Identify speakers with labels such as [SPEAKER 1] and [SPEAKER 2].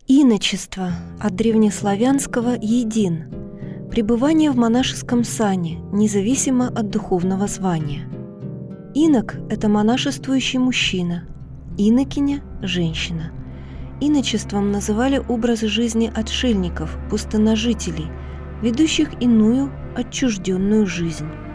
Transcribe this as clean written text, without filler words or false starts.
[SPEAKER 1] Иночество от древнеславянского «един» – пребывание в монашеском сане, независимо от духовного звания. Инок – это монашествующий мужчина, инокиня – женщина. Иночеством называли образ жизни отшельников, пустынножителей, ведущих иную, отчужденную жизнь.